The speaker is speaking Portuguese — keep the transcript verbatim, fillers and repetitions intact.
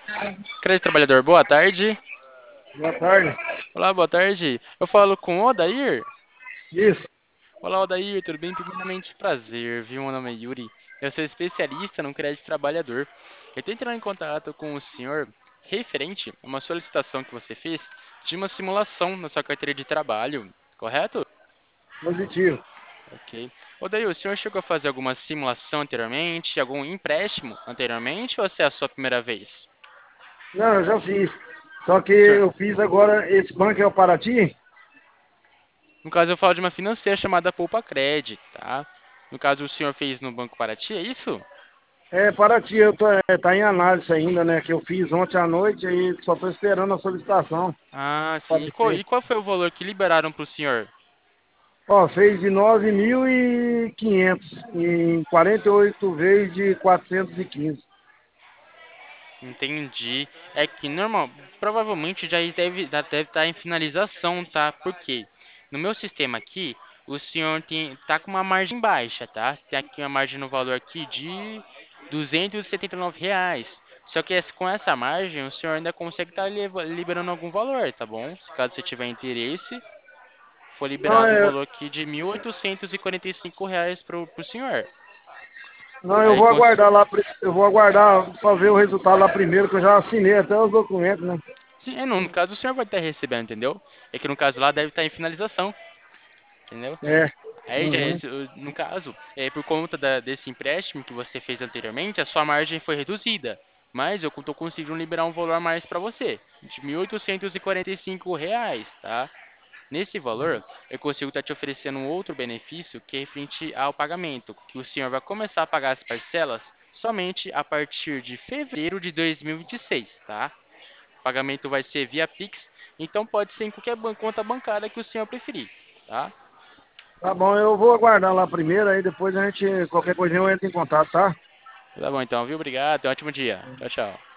Crédito Trabalhador, boa tarde. Boa tarde. Olá, boa tarde. Eu falo com o Odair. Isso, Olá, Odair, tudo bem? Primeiramente, prazer, viu? Meu nome é Yuri. Eu sou especialista no crédito trabalhador. Eu estou entrando em contato com o senhor referente a uma solicitação que você fez de uma simulação na sua carteira de trabalho, correto? positivo. Ok. Odair, o senhor chegou a fazer alguma simulação anteriormente, algum empréstimo anteriormente, ou essa é a sua primeira vez? Não, eu já fiz. Só que Senhor, eu fiz agora, esse banco é o Paraty? no caso, eu falo de uma financeira chamada Poupa Cred, tá? No caso, o senhor fez no Banco Paraty, é isso? É, Paraty, eu tô, é, tá em análise ainda, né? Que eu fiz ontem à noite e só tô esperando a solicitação Ah, para sim. E qual, descer. e qual foi o valor que liberaram para o senhor? Ó, fez de nove mil e quinhentos em quarenta e oito vezes de quatrocentos e quinze. Entendi. É que normal, provavelmente já deve, já deve estar em finalização, tá? Por quê? No meu sistema aqui, o senhor tem, tá com uma margem baixa, tá? Tem aqui uma margem no valor aqui de duzentos e e setenta e nove reais. Só que esse- com essa margem, o senhor ainda consegue estar liberando algum valor, tá bom? Se caso você tiver interesse, foi Não, liberado um é, valor aqui de mil oitocentos e quarenta e cinco reais pro, pro senhor. não, eu Aí, vou cons- aguardar lá, pri- eu vou aguardar para ver o resultado lá primeiro, que eu já assinei até os documentos, né? sim, é, no, no caso o senhor vai estar recebendo, entendeu? É que no caso lá deve estar em finalização, entendeu? É. Aí já, Uhum. esse, o- no caso, é, por conta da- desse empréstimo que você fez anteriormente, a sua margem foi reduzida. Mas eu estou conseguindo liberar um valor a mais para você, de mil oitocentos e quarenta e cinco reais, tá? Nesse valor, eu consigo estar te oferecendo um outro benefício que é referente ao pagamento, que o senhor vai começar a pagar as parcelas somente a partir de fevereiro de dois mil e vinte e seis, tá? O pagamento vai ser via Pix, então pode ser em qualquer ban- conta bancária que o senhor preferir, tá? Tá bom, eu vou aguardar lá primeiro, aí depois a gente, qualquer coisinha eu entro em contato, tá? Tá bom então, viu? Obrigado, tenha um ótimo dia. Tchau, tchau.